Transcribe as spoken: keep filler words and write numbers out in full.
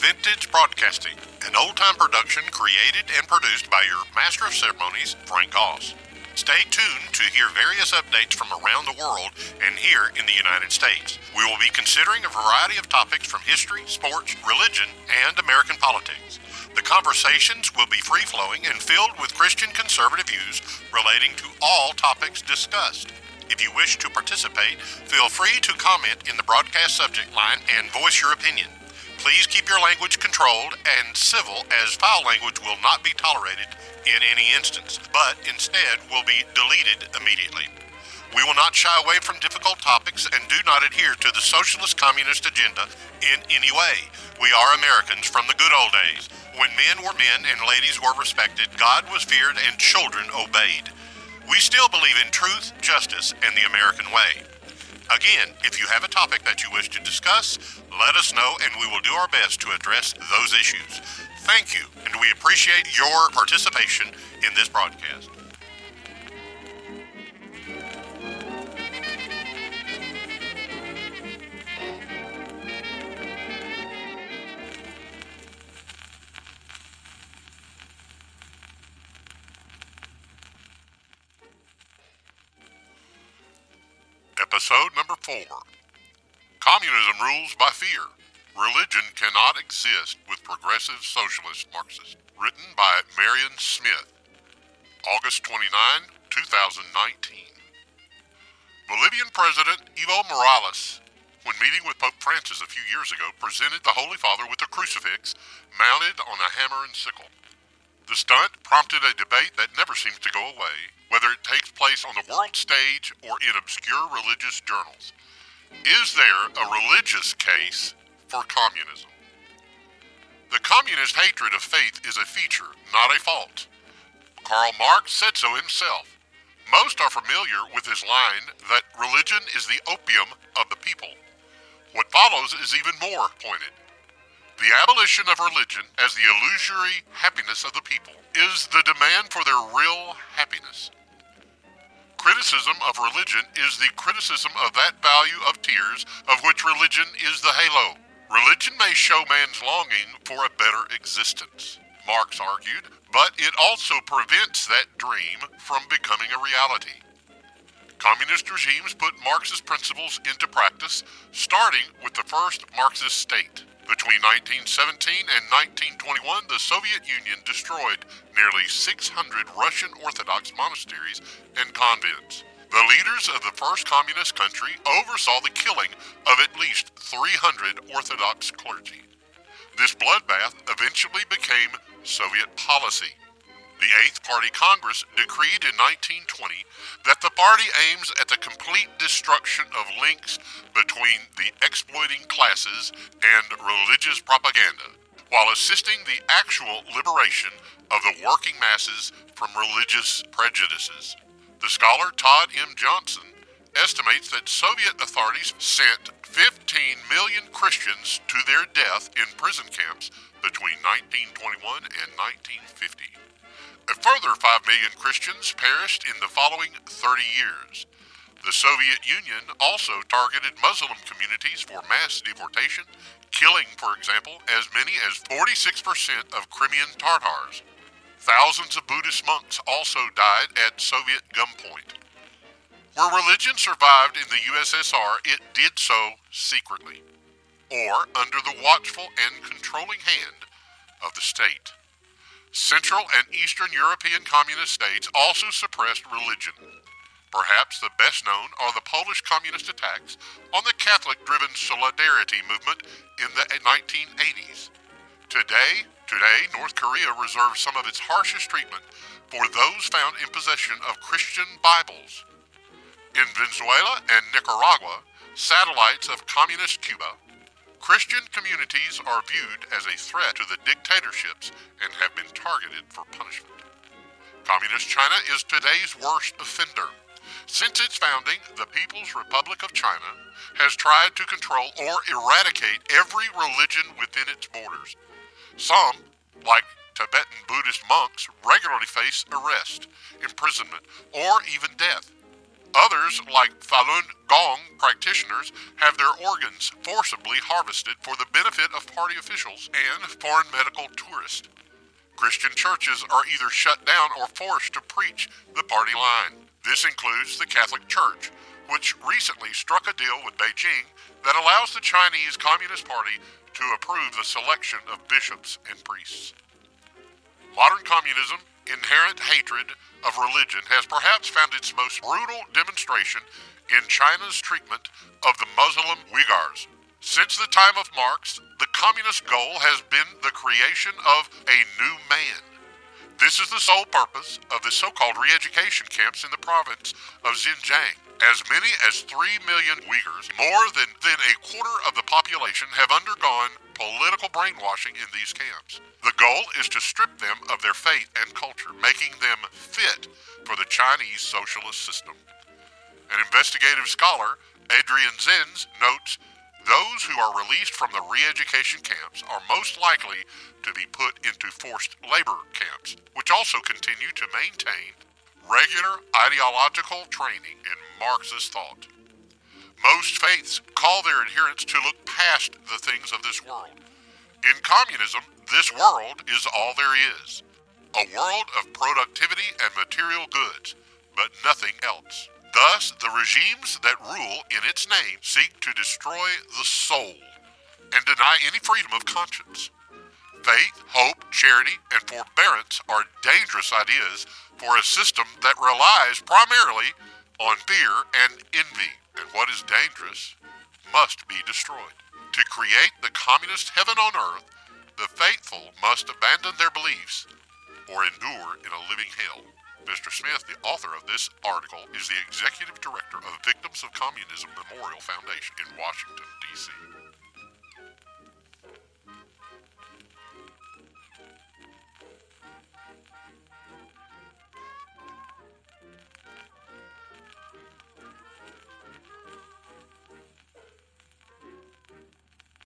Vintage Broadcasting, an old-time production created and produced by your Master of Ceremonies, Frank Goss. Stay tuned to hear various updates from around the world and here in the United States. We will be considering a variety of topics from history, sports, religion, and American politics. The conversations will be free-flowing and filled with Christian conservative views relating to all topics discussed. If you wish to participate, feel free to comment in the broadcast subject line and voice your opinion. Please keep your language controlled and civil, as foul language will not be tolerated in any instance, but instead will be deleted immediately. We will not shy away from difficult topics and do not adhere to the socialist communist agenda in any way. We are Americans from the good old days, when men were men and ladies were respected, God was feared, and children obeyed. We still believe in truth, justice, and the American way. Again, if you have a topic that you wish to discuss, let us know and we will do our best to address those issues. Thank you, and we appreciate your participation in this broadcast. Episode number four. Communism rules by fear. Religion cannot exist with progressive socialist Marxists. Written by Marion Smith. August twenty-ninth, two thousand nineteen. Bolivian President Evo Morales, when meeting with Pope Francis a few years ago, presented the Holy Father with a crucifix mounted on a hammer and sickle. The stunt prompted a debate that never seems to go away, whether it takes place on the world stage or in obscure religious journals. Is there a religious case for communism? The communist hatred of faith is a feature, not a fault. Karl Marx said so himself. Most are familiar with his line that religion is the opium of the people. What follows is even more pointed. The abolition of religion as the illusory happiness of the people is the demand for their real happiness. Criticism of religion is the criticism of that value of tears of which religion is the halo. Religion may show man's longing for a better existence, Marx argued, but it also prevents that dream from becoming a reality. Communist regimes put Marxist principles into practice, starting with the first Marxist state. Between nineteen seventeen and nineteen twenty-one, the Soviet Union destroyed nearly six hundred Russian Orthodox monasteries and convents. The leaders of the first communist country oversaw the killing of at least three hundred Orthodox clergy. This bloodbath eventually became Soviet policy. The Eighth Party Congress decreed in nineteen twenty that the party aims at the complete destruction of links between the exploiting classes and religious propaganda, while assisting the actual liberation of the working masses from religious prejudices. The scholar Todd M. Johnson estimates that Soviet authorities sent fifteen million Christians to their death in prison camps between nineteen twenty-one and nineteen fifty. A further five million Christians perished in the following thirty years. The Soviet Union also targeted Muslim communities for mass deportation, killing, for example, as many as forty-six percent of Crimean Tatars. Thousands of Buddhist monks also died at Soviet gunpoint. Where religion survived in the U S S R, it did so secretly, or under the watchful and controlling hand of the state. Central and Eastern European communist states also suppressed religion. Perhaps the best known are the Polish communist attacks on the Catholic-driven Solidarity movement in the nineteen eighties. Today, today, North Korea reserves some of its harshest treatment for those found in possession of Christian Bibles. In Venezuela and Nicaragua, satellites of communist Cuba, Christian communities are viewed as a threat to the dictatorships and have been targeted for punishment. Communist China is today's worst offender. Since its founding, the People's Republic of China has tried to control or eradicate every religion within its borders. Some, like Tibetan Buddhist monks, regularly face arrest, imprisonment, or even death. Others, like Falun Gong practitioners, have their organs forcibly harvested for the benefit of party officials and foreign medical tourists. Christian churches are either shut down or forced to preach the party line. This includes the Catholic Church, which recently struck a deal with Beijing that allows the Chinese Communist Party to approve the selection of bishops and priests. Modern communism, inherent hatred of religion, has perhaps found its most brutal demonstration in China's treatment of the Muslim Uyghurs. Since the time of Marx, the communist goal has been the creation of a new man. This is the sole purpose of the so-called re-education camps in the province of Xinjiang. As many as three million Uyghurs, more than, than a quarter of the population, have undergone political brainwashing in these camps. The goal is to strip them of their faith and culture, making them fit for the Chinese socialist system. An investigative scholar, Adrian Zenz, notes, those who are released from the re-education camps are most likely to be put into forced labor camps, which also continue to maintain regular ideological training in Marxist thought. Most faiths call their adherents to look past the things of this world. In communism, this world is all there is. A world of productivity and material goods, but nothing else. Thus, the regimes that rule in its name seek to destroy the soul and deny any freedom of conscience. Faith, hope, charity, and forbearance are dangerous ideas for a system that relies primarily on fear and envy, and what is dangerous must be destroyed. To create the communist heaven on earth, the faithful must abandon their beliefs or endure in a living hell. Mister Smith, the author of this article, is the executive director of Victims of Communism Memorial Foundation in Washington, D C